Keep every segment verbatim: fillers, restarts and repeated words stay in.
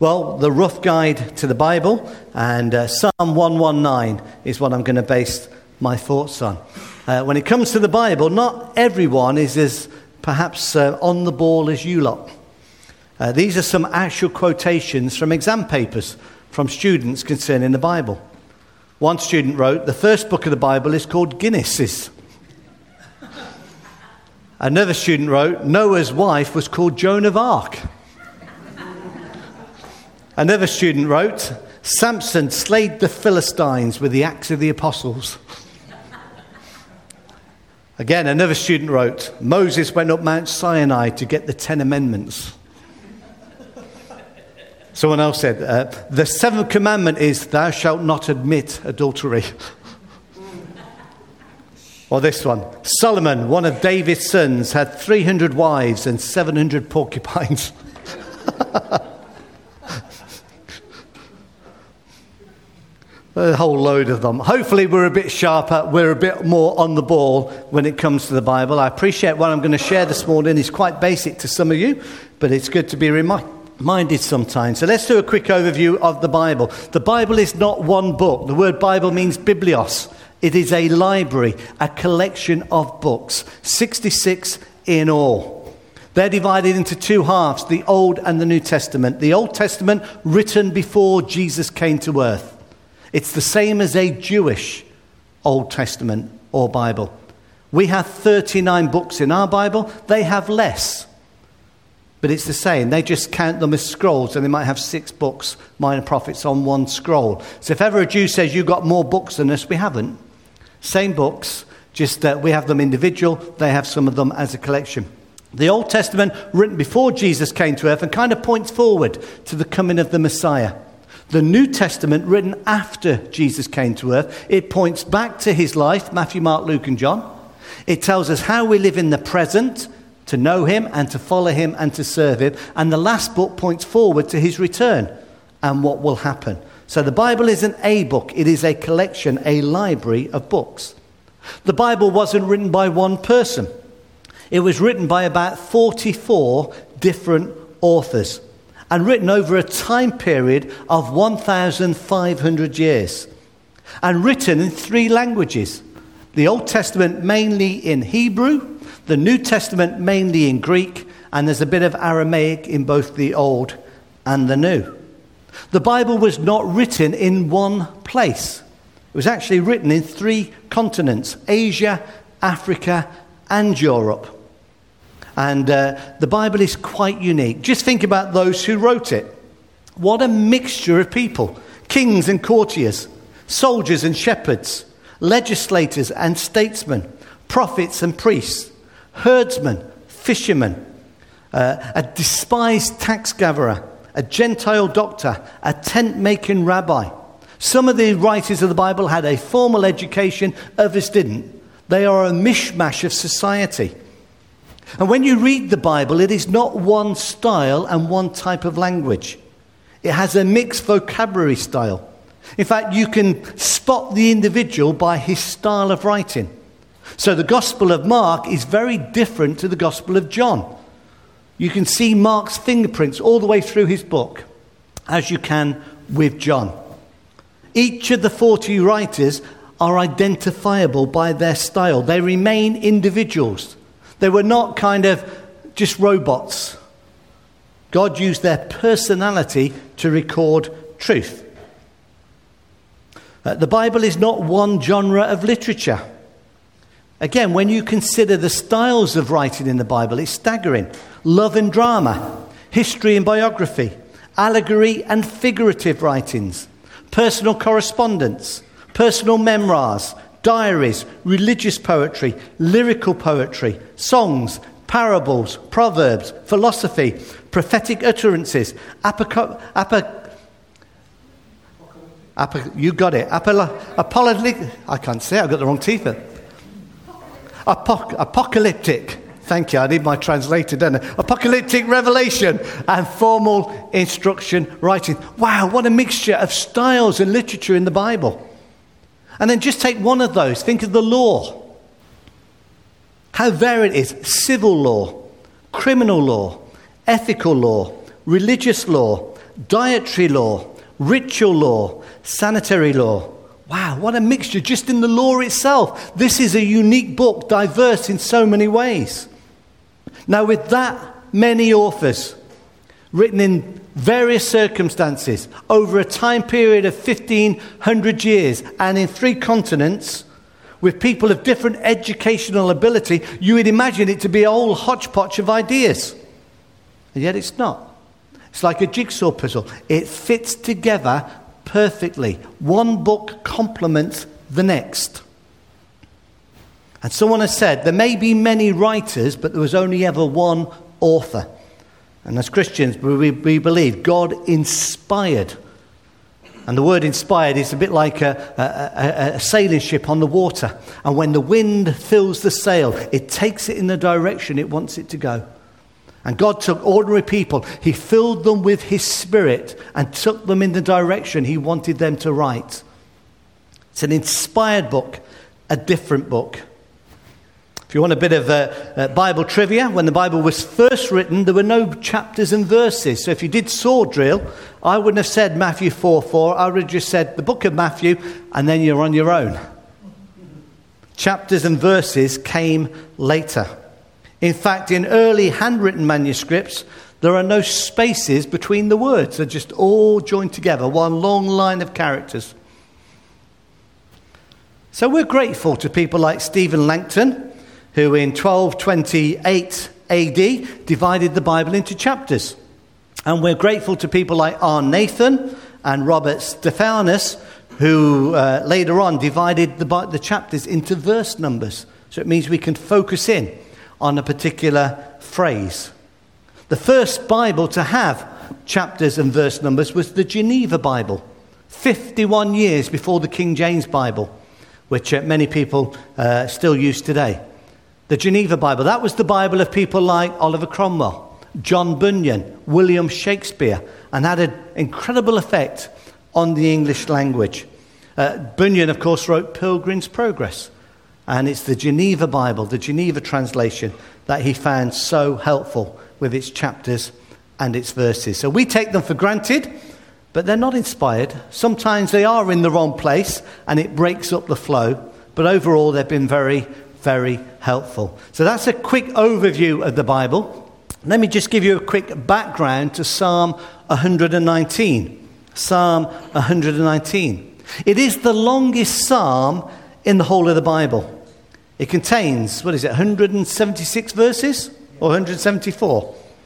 Well, the rough guide to the Bible, and uh, Psalm one nineteen is what I'm going to base my thoughts on. Uh, when it comes to the Bible, not everyone is as perhaps uh, on the ball as you lot. Uh, these are some actual quotations from exam papers from students concerning the Bible. One student wrote, the first book of the Bible is called Guinness's. Another student wrote, Noah's wife was called Joan of Arc. Another student wrote, Samson slayed the Philistines with the axe of the apostles. Again, another student wrote, Moses went up Mount Sinai to get the Ten Amendments. Someone else said, uh, the seventh commandment is, thou shalt not admit adultery. Or this one, Solomon, one of David's sons, had three hundred wives and seven hundred porcupines. A whole load of them. Hopefully we're a bit sharper, we're a bit more on the ball when it comes to the Bible. I appreciate what I'm going to share this morning is quite basic to some of you, but it's good to be reminded sometimes. So let's do a quick overview of the Bible. The Bible is not one book. The word Bible means biblios. It is a library, a collection of books, sixty-six in all. They're divided into two halves, the Old and the New Testament. The Old Testament written before Jesus came to earth. It's the same as a Jewish Old Testament or Bible. We have thirty-nine books in our Bible. They have less. But it's the same. They just count them as scrolls, and they might have six books, minor prophets, on one scroll. So if ever a Jew says you've got more books than us, we haven't. Same books, just that we have them individual. They have some of them as a collection. The Old Testament, written before Jesus came to earth, and kind of points forward to the coming of the Messiah. The New Testament, written after Jesus came to earth, it points back to his life, Matthew, Mark, Luke, and John. It tells us how we live in the present, to know him and to follow him and to serve him. And the last book points forward to his return and what will happen. So the Bible isn't a book, it is a collection, a library of books. The Bible wasn't written by one person. It was written by about forty-four different authors, and written over a time period of one thousand five hundred years, and written in three languages. The Old Testament mainly in Hebrew, the New Testament mainly in Greek, and there's a bit of Aramaic in both the Old and the New. The Bible was not written in one place. It was actually written in three continents, Asia, Africa, and Europe. And uh, the Bible is quite unique. Just think about those who wrote it. What a mixture of people. Kings and courtiers, soldiers and shepherds, legislators and statesmen, prophets and priests, herdsmen, fishermen, uh, a despised tax gatherer, a Gentile doctor, a tent-making rabbi. Some of the writers of the Bible had a formal education, others didn't. They are a mishmash of society. And when you read the Bible, it is not one style and one type of language. It has a mixed vocabulary style. In fact, you can spot the individual by his style of writing. So the Gospel of Mark is very different to the Gospel of John. You can see Mark's fingerprints all the way through his book, as you can with John. Each of the forty writers are identifiable by their style. They remain individuals. They were not kind of just robots. God used their personality to record truth. Uh, the Bible is not one genre of literature. Again, when you consider the styles of writing in the Bible, it's staggering. Love and drama, history and biography, allegory and figurative writings, personal correspondence, personal memoirs, diaries, religious poetry, lyrical poetry, songs, parables, proverbs, philosophy, prophetic utterances, apoc- apoc- apoc- you got it, Apolo- apologetic, I can't say it, I've got the wrong teeth. Apoc- apocalyptic, thank you, I need my translator, don't I? Apocalyptic revelation and formal instruction writing. Wow, what a mixture of styles and literature in the Bible. And then just take one of those. Think of the law. How varied it is. Civil law, criminal law, ethical law, religious law, dietary law, ritual law, sanitary law. Wow, what a mixture just in the law itself. This is a unique book, diverse in so many ways. Now, with that many authors, written in various circumstances, over a time period of fifteen hundred years, and in three continents, with people of different educational ability, you would imagine it to be a whole hodgepodge of ideas. And yet it's not. It's like a jigsaw puzzle. It fits together perfectly. One book complements the next. And someone has said, there may be many writers, but there was only ever one author. And as Christians, we, we believe God inspired. And the word inspired is a bit like a, a, a, a sailing ship on the water. And when the wind fills the sail, it takes it in the direction it wants it to go. And God took ordinary people, he filled them with his spirit and took them in the direction he wanted them to write. It's an inspired book, a different book. If you want a bit of uh, uh, Bible trivia, when the Bible was first written, there were no chapters and verses. So if you did sword drill, I wouldn't have said Matthew four four. I would have just said the book of Matthew, and then you're on your own. Chapters and verses came later. In fact, in early handwritten manuscripts, there are no spaces between the words. They're just all joined together, one long line of characters. So we're grateful to people like Stephen Langton, who in twelve twenty-eight A D divided the Bible into chapters. And we're grateful to people like R. Nathan and Robert Stephanus, who uh, later on divided the, the chapters into verse numbers. So it means we can focus in on a particular phrase. The first Bible to have chapters and verse numbers was the Geneva Bible, fifty-one years before the King James Bible, which uh, many people uh, still use today. The Geneva Bible, that was the Bible of people like Oliver Cromwell, John Bunyan, William Shakespeare, and had an incredible effect on the English language. Uh, Bunyan, of course, wrote Pilgrim's Progress. And it's the Geneva Bible, the Geneva translation, that he found so helpful with its chapters and its verses. So we take them for granted, but they're not inspired. Sometimes they are in the wrong place and it breaks up the flow. But overall, they've been very, very helpful. So that's a quick overview of the Bible. Let me just give you a quick background to Psalm one nineteen. Psalm one nineteen. It is the longest psalm in the whole of the Bible. It contains, what is it, one hundred seventy-six verses? Or one hundred seventy-four?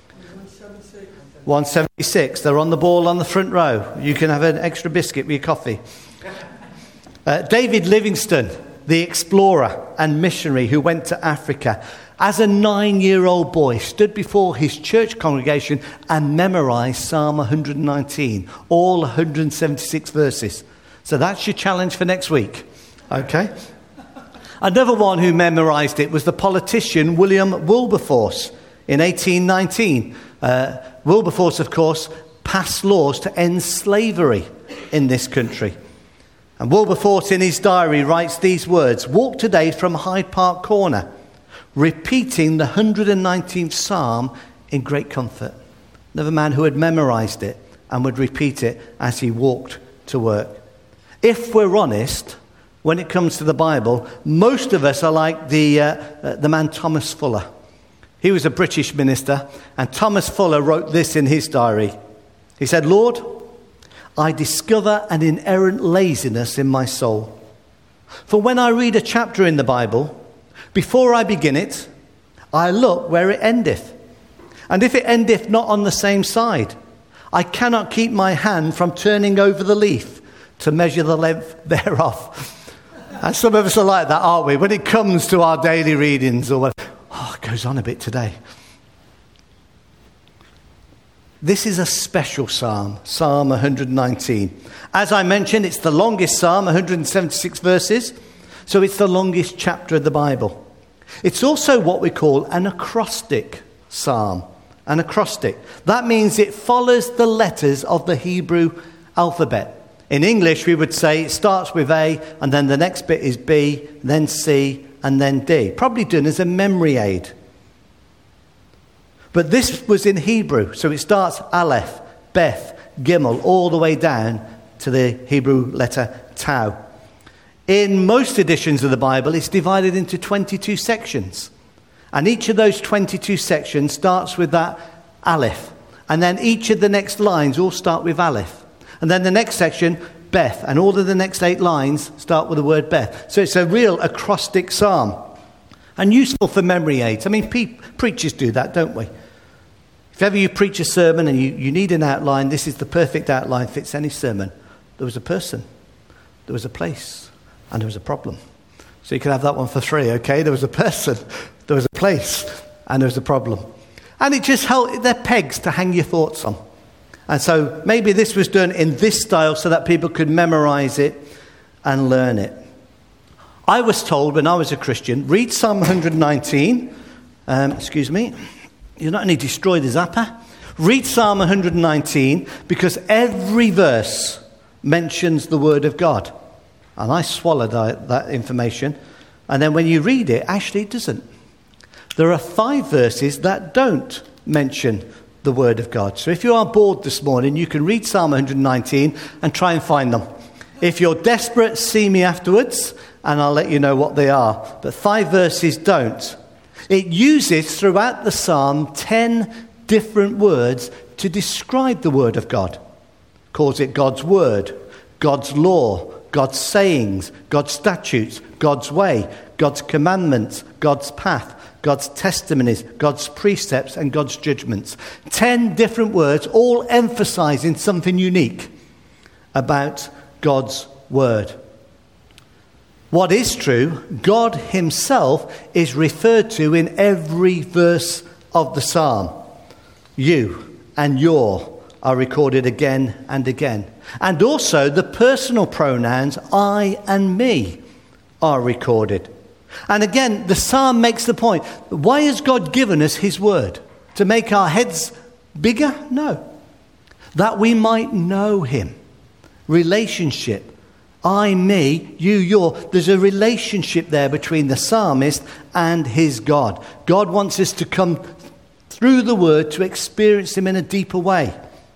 one seventy-six. They're on the ball on the front row. You can have an extra biscuit with your coffee. Uh, David Livingstone, the explorer and missionary who went to Africa, as a nine-year-old boy, stood before his church congregation and memorized Psalm one nineteen, all one hundred seventy-six verses. So that's your challenge for next week. Okay? Another one who memorized it was the politician William Wilberforce in eighteen nineteen. Uh, Wilberforce, of course, passed laws to end slavery in this country. And Wilberforce in his diary writes these words: "Walk today from Hyde Park Corner, repeating the one hundred nineteenth Psalm in great comfort." Another man who had memorized it and would repeat it as he walked to work. If we're honest, when it comes to the Bible, most of us are like the, uh, uh, the man Thomas Fuller. He was a British minister, and Thomas Fuller wrote this in his diary. He said, "Lord, I discover an inherent laziness in my soul. For when I read a chapter in the Bible, before I begin it, I look where it endeth. And if it endeth not on the same side, I cannot keep my hand from turning over the leaf to measure the length thereof." And some of us are like that, aren't we? When it comes to our daily readings, or what, oh, it goes on a bit today. This is a special psalm, Psalm one nineteen. As I mentioned, it's the longest psalm, one hundred seventy-six verses. So it's the longest chapter of the Bible. It's also what we call an acrostic psalm. An acrostic. That means it follows the letters of the Hebrew alphabet. In English, we would say it starts with A, and then the next bit is B, then C, and then D. Probably done as a memory aid. But this was in Hebrew, so it starts Aleph, Beth, Gimel, all the way down to the Hebrew letter Tau. In most editions of the Bible, it's divided into twenty-two sections. And each of those twenty-two sections starts with that Aleph. And then each of the next lines all start with Aleph. And then the next section, Beth. And all of the next eight lines start with the word Beth. So it's a real acrostic psalm. And useful for memory aids. I mean, pe- preachers do that, don't we? If ever you preach a sermon and you, you need an outline, this is the perfect outline, fits any sermon. There was a person, there was a place, and there was a problem. So you can have that one for free, okay? There was a person, there was a place, and there was a problem. And it just helped, they're pegs to hang your thoughts on. And so maybe this was done in this style so that people could memorize it and learn it. I was told when I was a Christian, read Psalm one nineteen. Um, excuse me. You're not only destroy the zapper. Read Psalm one nineteen because every verse mentions the word of God. And I swallowed that, that information. And then when you read it, actually it doesn't. There are five verses that don't mention the word of God. So if you are bored this morning, you can read Psalm one nineteen and try and find them. If you're desperate, see me afterwards, and I'll let you know what they are. But five verses don't. It uses throughout the psalm ten different words to describe the word of God. Calls it God's word, God's law, God's sayings, God's statutes, God's way, God's commandments, God's path, God's testimonies, God's precepts, and God's judgments. Ten different words, all emphasizing something unique about God's word. What is true, God himself is referred to in every verse of the psalm. You and your are recorded again and again. And also the personal pronouns I and me are recorded. And again, the psalm makes the point. Why has God given us his word? To make our heads bigger? No. That we might know him. Relationship. I, me, you, your. There's a relationship there between the psalmist and his God. God wants us to come through the word to experience him in a deeper way.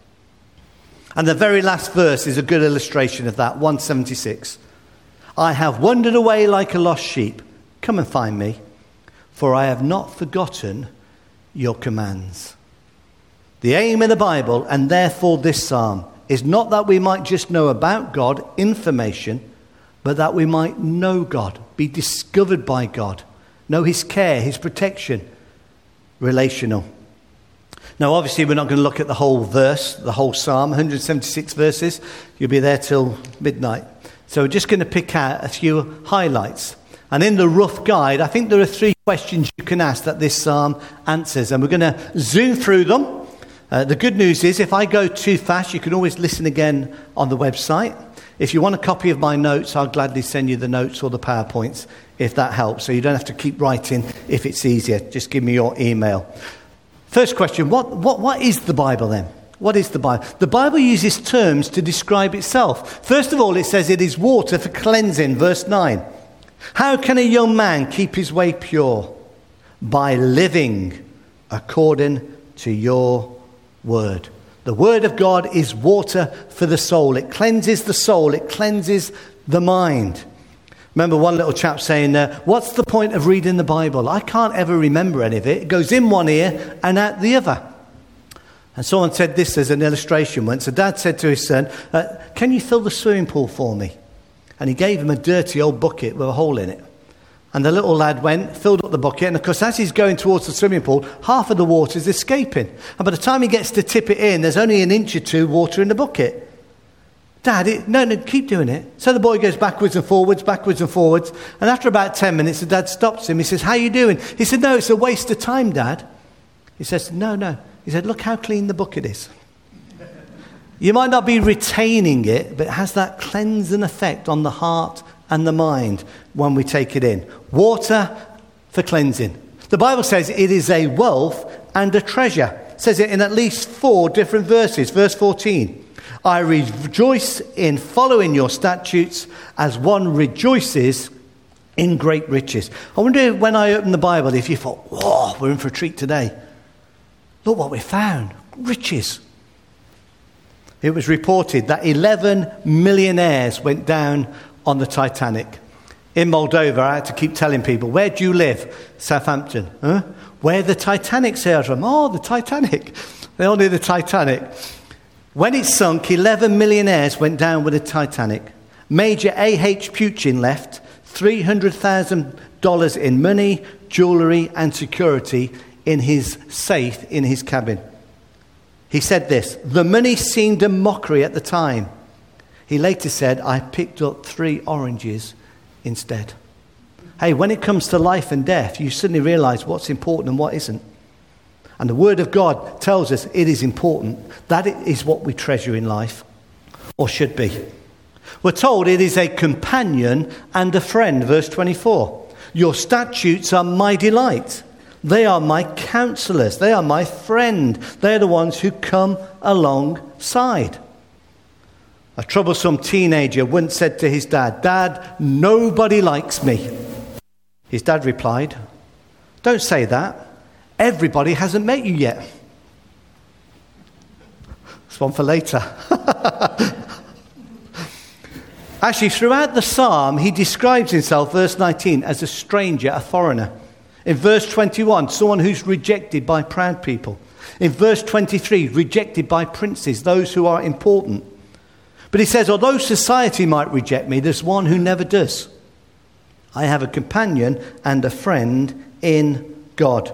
And the very last verse is a good illustration of that, one seventy-six. I have wandered away like a lost sheep. Come and find me, for I have not forgotten your commands. The aim of the Bible, and therefore this psalm, is not that we might just know about God, information, but that we might know God, be discovered by God, know his care, his protection, relational. Now, obviously, we're not going to look at the whole verse, the whole psalm, one hundred seventy-six verses. You'll be there till midnight. So we're just going to pick out a few highlights. And in the rough guide, I think there are three questions you can ask that this psalm answers. And we're going to zoom through them. Uh, the good news is if I go too fast, you can always listen again on the website. If you want a copy of my notes, I'll gladly send you the notes or the PowerPoints if that helps. So you don't have to keep writing if it's easier. Just give me your email. First question, what, what, what is the Bible then? What is the Bible? The Bible uses terms to describe itself. First of all, it says it is water for cleansing, verse nine. How can a young man keep his way pure? By living according to your word. The word of God is water for the soul. It cleanses the soul. It cleanses the mind. Remember one little chap saying, uh, what's the point of reading the Bible? I can't ever remember any of it. It goes in one ear and out the other. And someone said this as an illustration once. A dad said to his son, uh, can you fill the swimming pool for me? And he gave him a dirty old bucket with a hole in it. And the little lad went, filled up the bucket, and of course as he's going towards the swimming pool, half of the water is escaping. And by the time he gets to tip it in, there's only an inch or two water in the bucket. Dad, it, no, no, keep doing it. So the boy goes backwards and forwards, backwards and forwards. And after about ten minutes, the dad stops him. He says, how are you doing? He said, no, it's a waste of time, Dad. He says, no, no. He said, look how clean the bucket is. You might not be retaining it, but it has that cleansing effect on the heart and the mind when we take it in. Water for cleansing. The Bible says it is a wealth and a treasure. It says it in at least four different verses. Verse fourteen. I rejoice in following your statutes as one rejoices in great riches. I wonder when I opened the Bible if you thought, whoa, we're in for a treat today. Look what we found. Riches. It was reported that eleven millionaires went down on the Titanic. In Moldova, I had to keep telling people, where do you live? Southampton. Huh? Where the Titanic sailed from? Oh, the Titanic. They all knew the Titanic. When it sunk, eleven millionaires went down with the Titanic. Major A H Puchin left three hundred thousand dollars in money, jewellery and security in his safe in his cabin. He said this, the money seemed a mockery at the time. He later said, I picked up three oranges instead. Hey, when it comes to life and death, you suddenly realise what's important and what isn't. And the Word of God tells us it is important. That is what we treasure in life, or should be. We're told it is a companion and a friend, verse twenty-four. Your statutes are my delight. They are my counselors. They are my friend. They are the ones who come alongside. A troublesome teenager once said to his dad, Dad, nobody likes me. His dad replied, don't say that. Everybody hasn't met you yet. It's one for later. Actually, throughout the psalm, he describes himself, verse nineteen, as a stranger, a foreigner. In verse twenty-one, someone who's rejected by proud people. In verse twenty-three, rejected by princes, those who are important. But he says, although society might reject me, there's one who never does. I have a companion and a friend in God.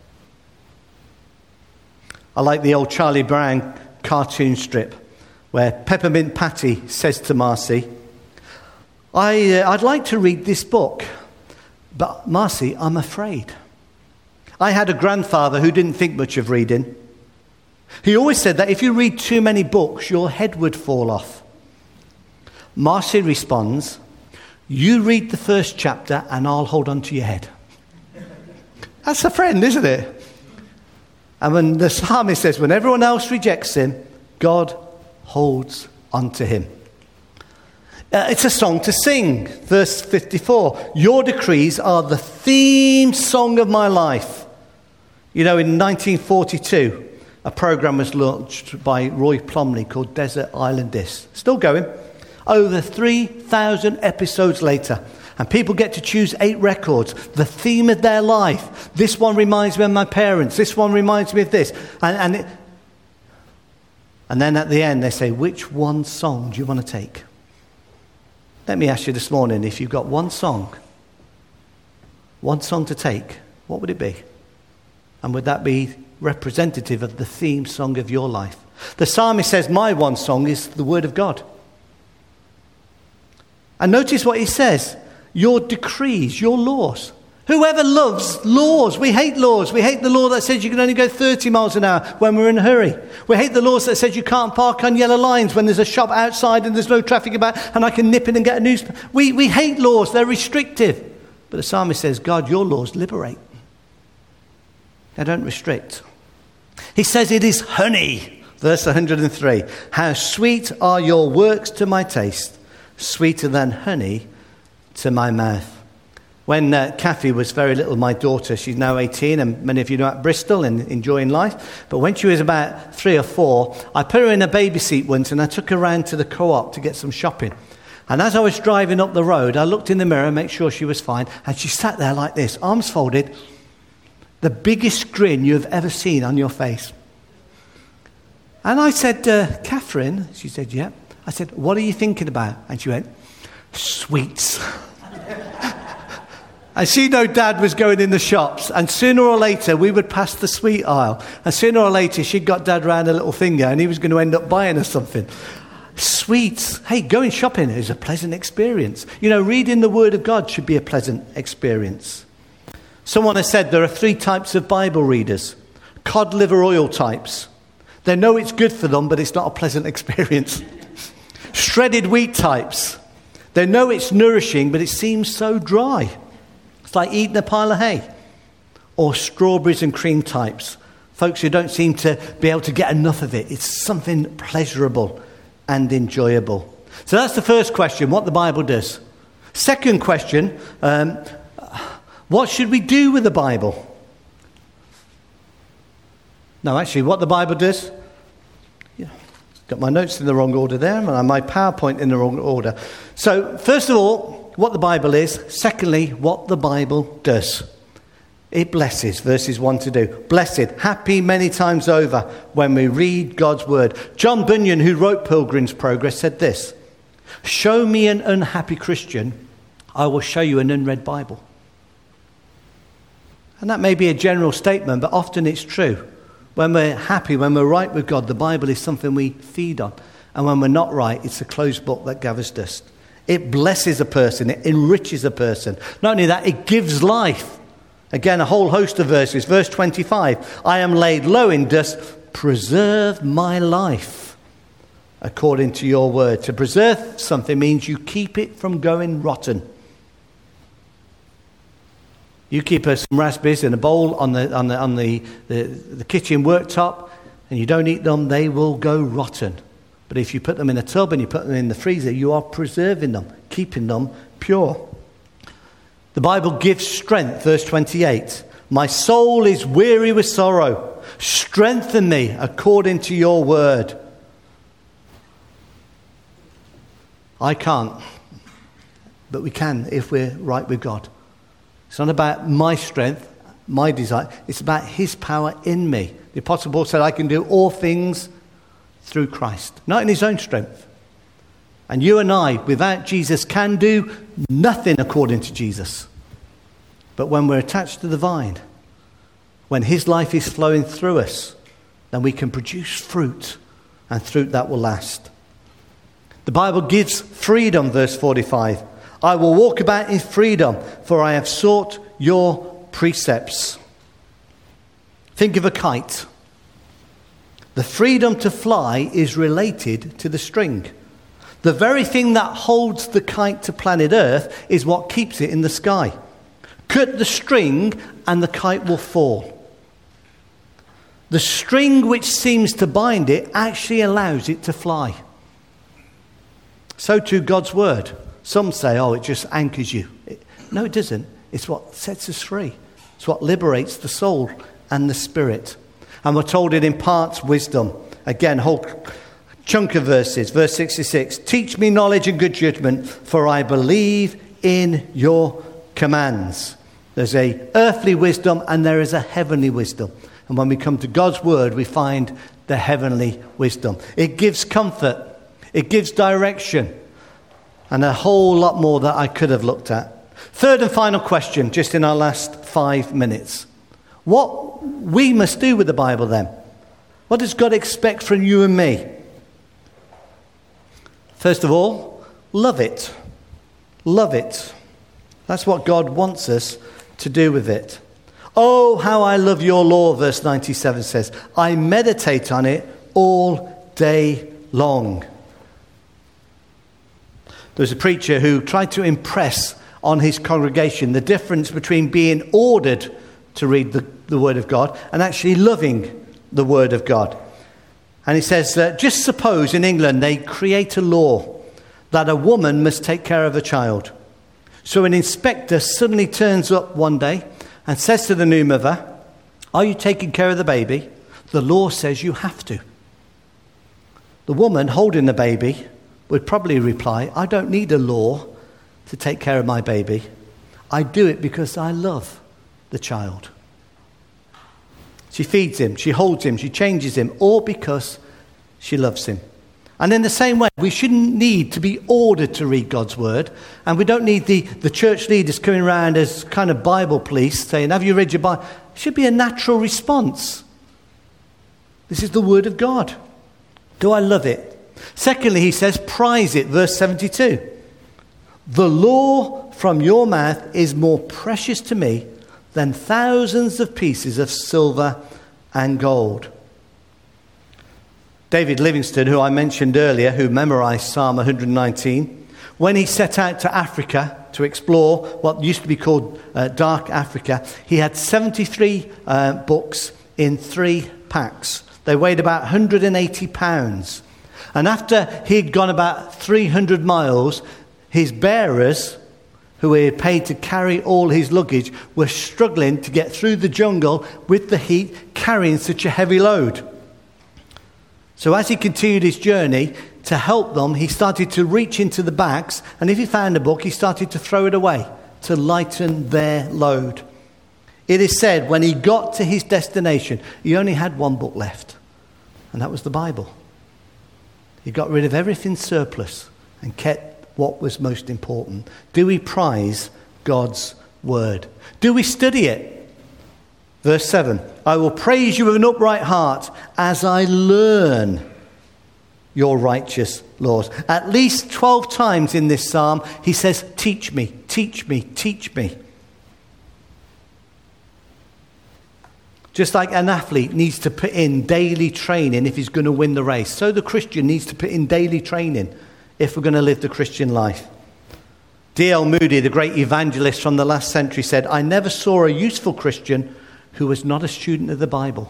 I like the old Charlie Brown cartoon strip where Peppermint Patty says to Marcy, I, uh, I'd like to read this book, but Marcy, I'm afraid. I had a grandfather who didn't think much of reading. He always said that if you read too many books, your head would fall off. Marcy responds, you read the first chapter and I'll hold on to your head. That's a friend, isn't it? And when the psalmist says, when everyone else rejects him, God holds on to him. Uh, it's a song to sing. Verse fifty-four, your decrees are the theme song of my life. You know, in nineteen forty-two, a program was launched by Roy Plomley called Desert Island Discs. Still going. Over three thousand episodes later. And people get to choose eight records. The theme of their life. This one reminds me of my parents. This one reminds me of this. And, and, it, and then at the end they say, which one song do you want to take? Let me ask you this morning, if you've got one song, one song to take, what would it be? And would that be representative of the theme song of your life? The psalmist says, my one song is the Word of God. And notice what he says, your decrees, your laws. Whoever loves laws, we hate laws. We hate the law that says you can only go thirty miles an hour when we're in a hurry. We hate the laws that says you can't park on yellow lines when there's a shop outside and there's no traffic about and I can nip in and get a newspaper. We, we hate laws, they're restrictive. But the psalmist says, God, your laws liberate. They don't restrict. He says it is honey, verse one hundred three. How sweet are your works to my taste, sweeter than honey to my mouth. When uh, Kathy was very little, my daughter, she's now eighteen, and many of you know at Bristol and enjoying life. But when she was about three or four, I put her in a baby seat once and I took her around to the co-op to get some shopping. And as I was driving up the road, I looked in the mirror, make sure she was fine, and she sat there like this, arms folded, the biggest grin you have ever seen on your face. And I said, uh, Catherine, she said, yeah. I said, what are you thinking about? And she went, sweets. And she knew Dad was going in the shops, and sooner or later we would pass the sweet aisle, and sooner or later she'd got Dad round a little finger and he was going to end up buying her something. Sweets. Hey, going shopping is a pleasant experience. You know, reading the Word of God should be a pleasant experience. Someone has said there are three types of Bible readers. Cod liver oil types. They know it's good for them, but it's not a pleasant experience. Shredded wheat types. They know it's nourishing, but it seems so dry. It's like eating a pile of hay. Or strawberries and cream types. Folks who don't seem to be able to get enough of it. It's something pleasurable and enjoyable. So that's the first question, what the Bible does. Second question, um, what should we do with the Bible? No, actually, what the Bible does? Yeah. Got my notes in the wrong order there, and my PowerPoint in the wrong order. So, first of all, what the Bible is. Secondly, what the Bible does. It blesses, verses one to two. Blessed, happy many times over when we read God's word. John Bunyan, who wrote Pilgrim's Progress, said this: show me an unhappy Christian, I will show you an unread Bible. And that may be a general statement, but often it's true. When we're happy, when we're right with God, the Bible is something we feed on. And when we're not right, it's a closed book that gathers dust. It blesses a person. It enriches a person. Not only that, it gives life. Again, a whole host of verses. Verse twenty-five, I am laid low in dust. Preserve my life according to your word. To preserve something means you keep it from going rotten. You keep us some raspberries in a bowl on the on the on the, the, the kitchen worktop, and you don't eat them, they will go rotten. But if you put them in a tub and you put them in the freezer, you are preserving them, keeping them pure. The Bible gives strength, verse twenty-eight. My soul is weary with sorrow. Strengthen me according to your word. I can't, but we can if we're right with God. It's not about my strength, my desire. It's about his power in me. The Apostle Paul said, I can do all things through Christ, not in his own strength. And you and I, without Jesus, can do nothing according to Jesus. But when we're attached to the vine, when his life is flowing through us, then we can produce fruit, and fruit that will last. The Bible gives freedom, verse forty-five. I will walk about in freedom, for I have sought your precepts. Think of a kite. The freedom to fly is related to the string. The very thing that holds the kite to planet Earth is what keeps it in the sky. Cut the string and the kite will fall. The string which seems to bind it actually allows it to fly. So too God's word. Some say, oh, it just anchors you. It, no, it doesn't. It's what sets us free. It's what liberates the soul and the spirit. And we're told it imparts wisdom. Again, whole chunk of verses. Verse sixty-six. Teach me knowledge and good judgment, for I believe in your commands. There's a earthly wisdom and there is a heavenly wisdom. And when we come to God's word, we find the heavenly wisdom. It gives comfort. It gives direction. And a whole lot more that I could have looked at. Third and final question, just in our last five minutes. What we must do with the Bible then? What does God expect from you and me? First of all, love it. Love it. That's what God wants us to do with it. Oh, how I love your law, verse ninety-seven says. I meditate on it all day long. There was a preacher who tried to impress on his congregation the difference between being ordered to read the, the Word of God and actually loving the Word of God. And he says, uh, just suppose in England they create a law that a woman must take care of a child. So an inspector suddenly turns up one day and says to the new mother, are you taking care of the baby? The law says you have to. The woman holding the baby would probably reply, I don't need a law to take care of my baby. I do it because I love the child. She feeds him, she holds him, she changes him, all because she loves him. And in the same way, we shouldn't need to be ordered to read God's word. And we don't need the, the church leaders coming around as kind of Bible police saying, have you read your Bible? It should be a natural response. This is the word of God. Do I love it? Secondly, he says, prize it, verse seventy-two. The law from your mouth is more precious to me than thousands of pieces of silver and gold. David Livingstone, who I mentioned earlier, who memorized Psalm one hundred nineteen, when he set out to Africa to explore what used to be called uh, Dark Africa, he had seventy-three uh, books in three packs. They weighed about one hundred eighty pounds. And after he'd gone about three hundred miles, his bearers, who he had paid to carry all his luggage, were struggling to get through the jungle with the heat, carrying such a heavy load. So as he continued his journey to help them, he started to reach into the backs, and if he found a book, he started to throw it away to lighten their load. It is said when he got to his destination, he only had one book left, and that was the Bible. He got rid of everything surplus and kept what was most important. Do we prize God's word? Do we study it? Verse seven, I will praise you with an upright heart as I learn your righteous laws. At least twelve times in this psalm, he says, teach me, teach me, teach me. Just like an athlete needs to put in daily training if he's going to win the race, so the Christian needs to put in daily training if we're going to live the Christian life. D L Moody, the great evangelist from the last century, said, I never saw a useful Christian who was not a student of the Bible.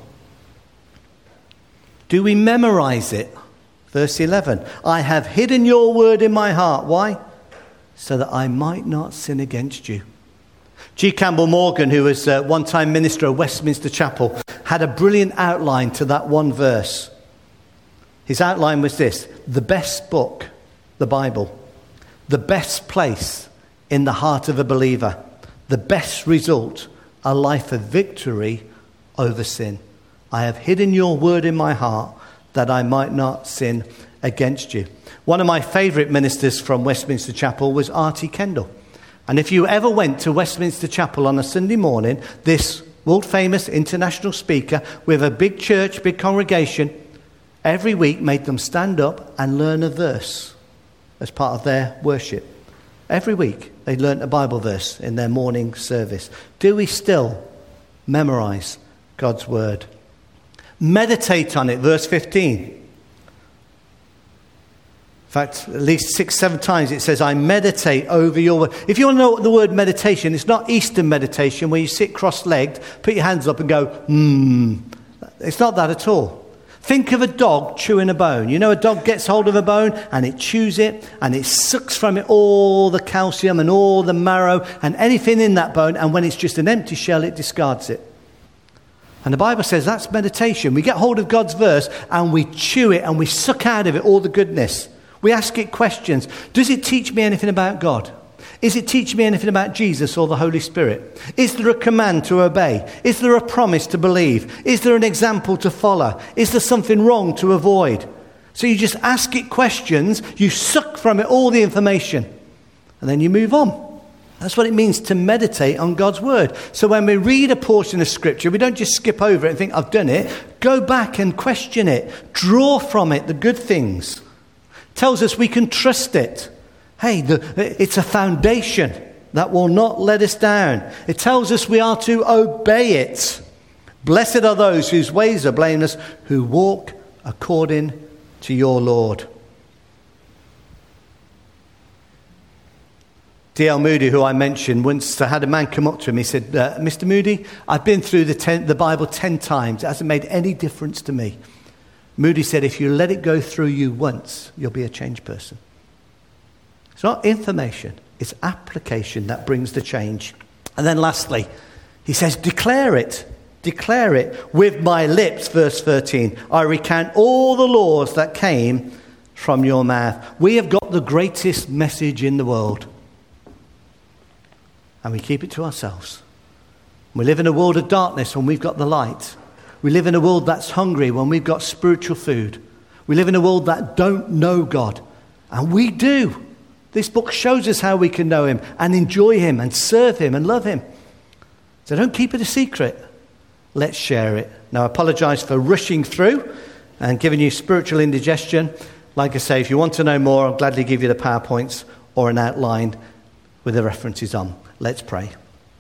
Do we memorize it? Verse eleven, I have hidden your word in my heart. Why? So that I might not sin against you. G. Campbell Morgan, who was a one-time minister of Westminster Chapel, had a brilliant outline to that one verse. His outline was this: the best book, the Bible, the best place in the heart of a believer, the best result, a life of victory over sin. I have hidden your word in my heart that I might not sin against you. One of my favourite ministers from Westminster Chapel was R T Kendall. And if you ever went to Westminster Chapel on a Sunday morning, this world-famous international speaker with a big church, big congregation, every week made them stand up and learn a verse as part of their worship. Every week they learnt a Bible verse in their morning service. Do we still memorize God's word? Meditate on it, verse fifteen. In fact, at least six, seven times it says, I meditate over your word. If you want to know what the word meditation, it's not Eastern meditation where you sit cross-legged, put your hands up and go, hmm. It's not that at all. Think of a dog chewing a bone. You know, a dog gets hold of a bone and it chews it and it sucks from it all the calcium and all the marrow and anything in that bone. And when it's just an empty shell, it discards it. And the Bible says that's meditation. We get hold of God's verse and we chew it and we suck out of it all the goodness. We ask it questions. Does it teach me anything about God? Is it teaching me anything about Jesus or the Holy Spirit? Is there a command to obey? Is there a promise to believe? Is there an example to follow? Is there something wrong to avoid? So you just ask it questions, you suck from it all the information, and then you move on. That's what it means to meditate on God's word. So when we read a portion of Scripture, we don't just skip over it and think, I've done it. Go back and question it. Draw from it the good things. Tells us we can trust it. Hey, the, it's a foundation that will not let us down. It tells us we are to obey it. Blessed are those whose ways are blameless, who walk according to your Lord. D L Moody, who I mentioned, once had a man come up to him. He said, uh, Mister Moody, I've been through the, ten, the Bible ten times. It hasn't made any difference to me. Moody said, if you let it go through you once, you'll be a changed person. It's not information, it's application that brings the change. And then lastly, he says, declare it. Declare it with my lips, verse thirteen. I recount all the laws that came from your mouth. We have got the greatest message in the world. And we keep it to ourselves. We live in a world of darkness when we've got the light. We live in a world that's hungry when we've got spiritual food. We live in a world that don't know God. And we do. This book shows us how we can know him and enjoy him and serve him and love him. So don't keep it a secret. Let's share it. Now, I apologize for rushing through and giving you spiritual indigestion. Like I say, if you want to know more, I'll gladly give you the PowerPoints or an outline with the references on. Let's pray.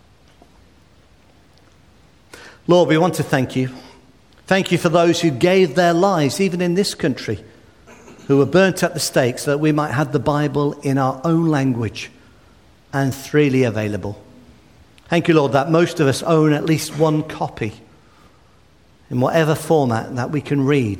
Lord, we want to thank you. Thank you for those who gave their lives, even in this country, who were burnt at the stake so that we might have the Bible in our own language and freely available. Thank you, Lord, that most of us own at least one copy in whatever format that we can read.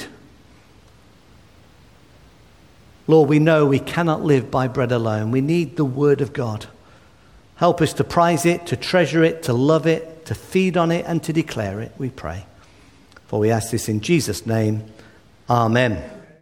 Lord, we know we cannot live by bread alone. We need the Word of God. Help us to prize it, to treasure it, to love it, to feed on it, and to declare it, we pray. For we ask this in Jesus' name. Amen.